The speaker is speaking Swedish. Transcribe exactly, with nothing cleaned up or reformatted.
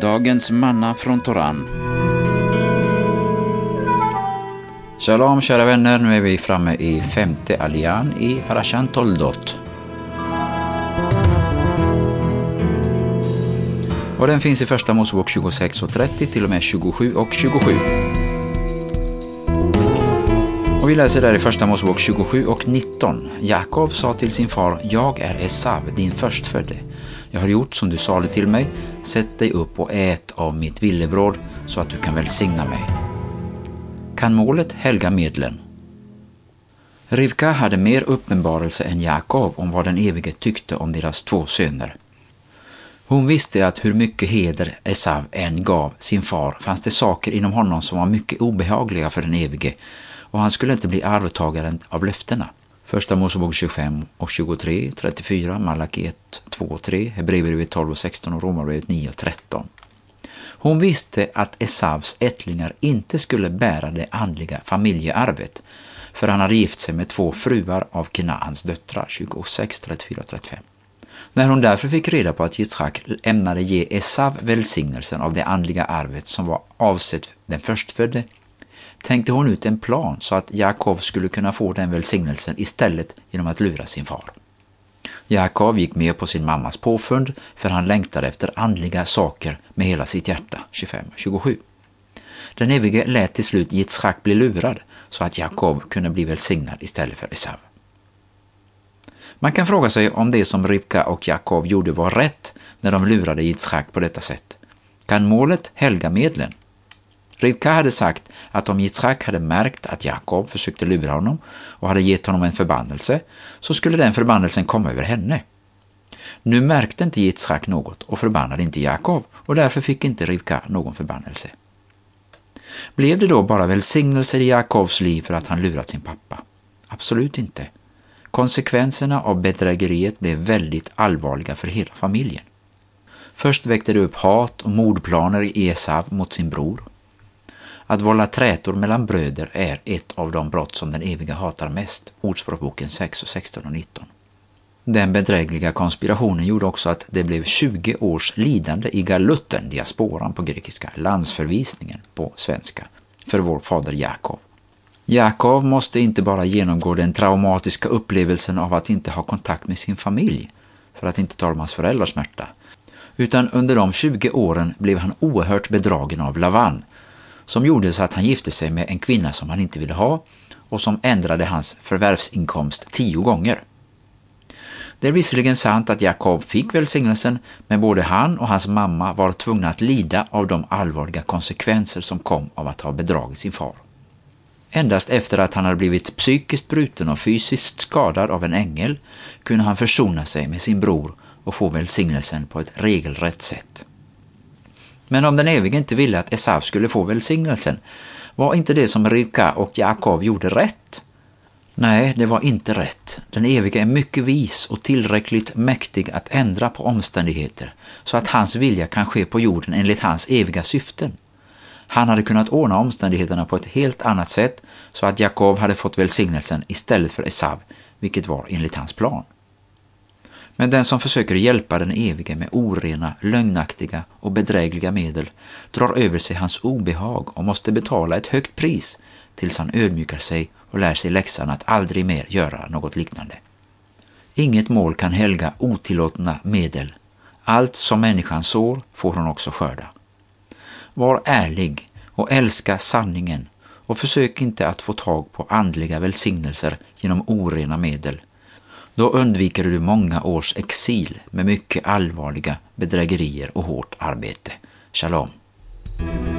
Dagens manna från Toran. Shalom kära vänner, nu är vi framme i femte allian i Parashan Toldot. Och den finns i första Mosebok tjugosex och trettio till och med tjugosju och tjugosju. Och vi läser där i första Mosebok tjugosju och nitton. Jakob sa till sin far: Jag är Esav, din förstfödde. Jag har gjort som du sade till mig. Sätt dig upp och ät av mitt villebråd så att du kan välsigna mig. Kan målet helga medlen? Rivka hade mer uppenbarelse än Jakob om vad den evige tyckte om deras två söner. Hon visste att hur mycket heder Esav än gav sin far fanns det saker inom honom som var mycket obehagliga för den evige, och han skulle inte bli arvtagaren av löftena. Första Mosebok tjugofem och tjugotre, trettiofyra, Malaki ett, två och tre, Hebreerbrevet tolv och sexton och Romarbrevet nio och tretton. Hon visste att Esavs ättlingar inte skulle bära det andliga familjearvet, för han hade gift sig med två fruar av Kenaans döttrar, tjugosex, trettiofyra och trettiofem. När hon därför fick reda på att Yitzhak ämnade ge Esav välsignelsen av det andliga arvet som var avsett den förstfödde, tänkte hon ut en plan så att Jakob skulle kunna få den välsignelsen istället genom att lura sin far. Jakob gick med på sin mammas påfund, för han längtade efter andliga saker med hela sitt hjärta, tjugofem och tjugosju. Den evige lät till slut Yitzhak bli lurad så att Jakob kunde bli välsignad istället för Esav. Man kan fråga sig om det som Rivka och Jakob gjorde var rätt när de lurade Yitzhak på detta sätt. Kan målet helga medlen? Rivka hade sagt att om Yitzhak hade märkt att Jakob försökte lura honom och hade gett honom en förbannelse, så skulle den förbannelsen komma över henne. Nu märkte inte Yitzhak något och förbannade inte Jakob, och därför fick inte Rivka någon förbannelse. Blev det då bara välsignelser i Jakobs liv för att han lurat sin pappa? Absolut inte. Konsekvenserna av bedrägeriet blev väldigt allvarliga för hela familjen. Först väckte det upp hat och mordplaner i Esav mot sin bror. Att vålla trätor mellan bröder är ett av de brott som den eviga hatar mest, Ordspråksboken sex och sexton och nitton. Den bedrägliga konspirationen gjorde också att det blev tjugo års lidande i galutten, diasporan på grekiska, landsförvisningen på svenska, för vår fader Jakob. Jakob måste inte bara genomgå den traumatiska upplevelsen av att inte ha kontakt med sin familj, för att inte tala om hans föräldrars smärta, utan under de tjugo åren blev han oerhört bedragen av Lavan, som gjorde så att han gifte sig med en kvinna som han inte ville ha och som ändrade hans förvärvsinkomst tio gånger. Det är visserligen sant att Jakob fick välsignelsen, men både han och hans mamma var tvungna att lida av de allvarliga konsekvenser som kom av att ha bedragit sin far. Endast efter att han hade blivit psykiskt bruten och fysiskt skadad av en ängel kunde han försona sig med sin bror och få välsignelsen på ett regelrätt sätt. Men om den evige inte ville att Esav skulle få välsignelsen, var inte det som Rivka och Jakob gjorde rätt? Nej, det var inte rätt. Den evige är mycket vis och tillräckligt mäktig att ändra på omständigheter så att hans vilja kan ske på jorden enligt hans eviga syften. Han hade kunnat ordna omständigheterna på ett helt annat sätt så att Jakob hade fått välsignelsen istället för Esav, vilket var enligt hans plan. Men den som försöker hjälpa den evige med orena, lögnaktiga och bedrägliga medel drar över sig hans obehag och måste betala ett högt pris tills han ödmjukar sig och lär sig läxan att aldrig mer göra något liknande. Inget mål kan helga otillåtna medel. Allt som människan sår får hon också skörda. Var ärlig och älska sanningen och försök inte att få tag på andliga välsignelser genom orena medel. Då undviker du många års exil med mycket allvarliga bedrägerier och hårt arbete. Shalom.